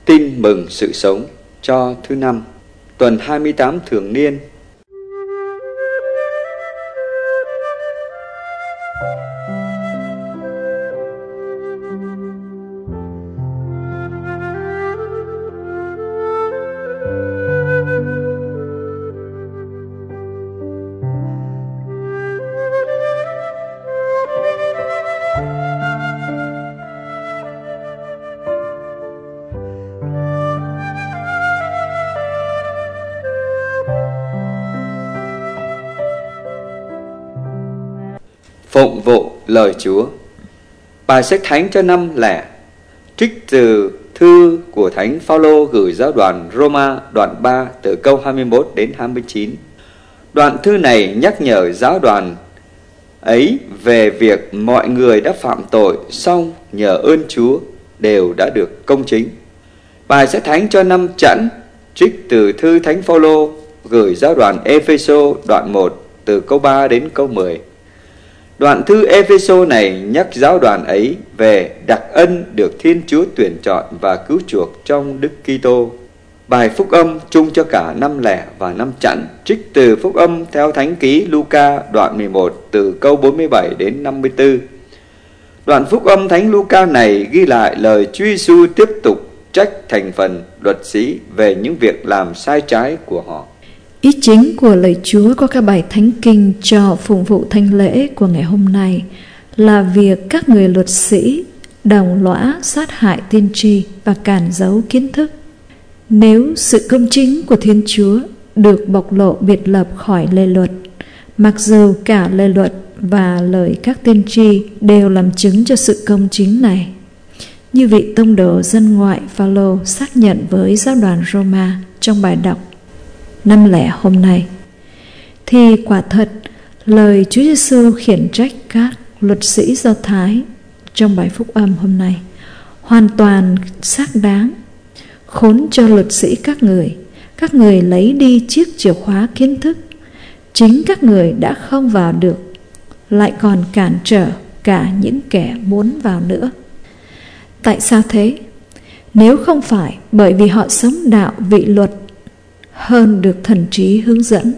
Tin mừng sự sống cho thứ năm, tuần 28 thường niên. Phụng vụ lời Chúa. Bài sách thánh cho năm lẻ, trích từ thư của Thánh Phaolô gửi giáo đoàn Roma, đoạn 3 từ câu 21 đến 29. Đoạn thư này nhắc nhở giáo đoàn ấy về việc mọi người đã phạm tội, song nhờ ơn Chúa đều đã được công chính. Bài sách thánh cho năm Chẵn, trích từ thư Thánh Phaolô gửi giáo đoàn Ê-phê-sô, đoạn 1 từ câu 3 đến câu 10. Đoạn thư Ê-phê-sô này nhắc giáo đoàn ấy về đặc ân được Thiên Chúa tuyển chọn và cứu chuộc trong Đức Kitô. Bài phúc âm chung cho cả năm lẻ và năm Chẵn, trích từ phúc âm theo Thánh ký Luca, đoạn 11 từ câu 47 đến 54. Đoạn phúc âm Thánh Luca này ghi lại lời Chúa Giêsu tiếp tục trách thành phần luật sĩ về những việc làm sai trái của họ. Ý chính của lời Chúa qua các bài thánh kinh cho phụng vụ thánh lễ của ngày hôm nay là việc các người luật sĩ đồng lõa sát hại tiên tri và cản giấu kiến thức. Nếu sự công chính của Thiên Chúa được bộc lộ biệt lập khỏi lề luật, mặc dù cả lề luật và lời các tiên tri đều làm chứng cho sự công chính này, như vị tông đồ dân ngoại Phaolô xác nhận với giáo đoàn Roma trong bài đọc năm lẻ hôm nay, thì quả thật lời Chúa Giêsu khiển trách các luật sĩ Do Thái trong bài phúc âm hôm nay hoàn toàn xác đáng. Khốn cho luật sĩ các người lấy đi chiếc chìa khóa kiến thức, chính các người đã không vào được, lại còn cản trở cả những kẻ muốn vào nữa. Tại sao thế? Nếu không phải bởi vì họ sống đạo vị luật hơn được thần trí hướng dẫn.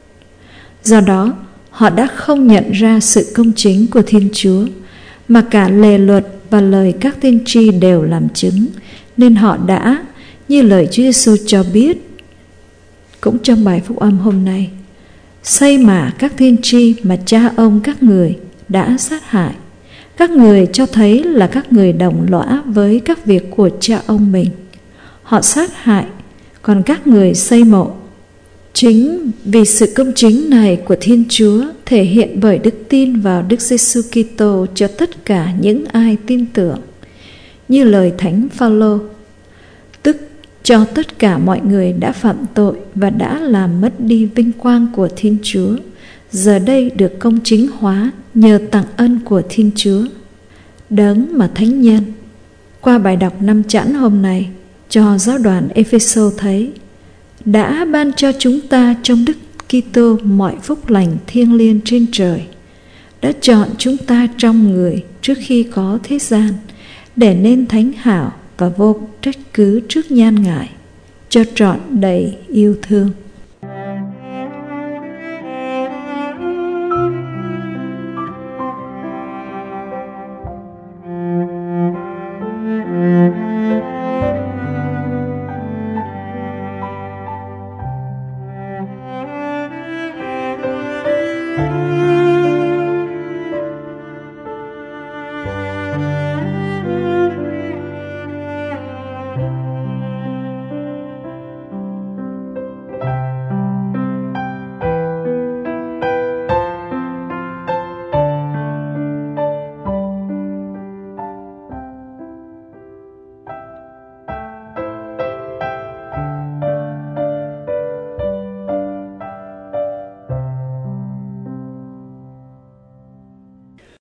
Do đó, họ đã không nhận ra sự công chính của Thiên Chúa, mà cả lề luật và lời các tiên tri đều làm chứng, nên họ đã, như lời Chúa Giêsu cho biết cũng trong bài phúc âm hôm nay, xây mả các tiên tri mà cha ông các người đã sát hại. Các người cho thấy là các người đồng lõa với các việc của cha ông mình. Họ sát hại, còn các người xây mộ. Chính vì sự công chính này của Thiên Chúa thể hiện bởi đức tin vào Đức Giêsu Kitô cho tất cả những ai tin tưởng, như lời Thánh Phaolô, tức cho tất cả mọi người đã phạm tội và đã làm mất đi vinh quang của Thiên Chúa, giờ đây được công chính hóa nhờ tặng ân của Thiên Chúa. Đấng mà thánh nhân qua bài đọc năm Chẵn hôm nay cho giáo đoàn Ê-phê-sô thấy đã ban cho chúng ta trong Đức Kitô mọi phúc lành thiêng liêng trên trời, đã chọn chúng ta trong người trước khi có thế gian để nên thánh hảo và vô trách cứ trước nhan Ngài, cho trọn đầy yêu thương.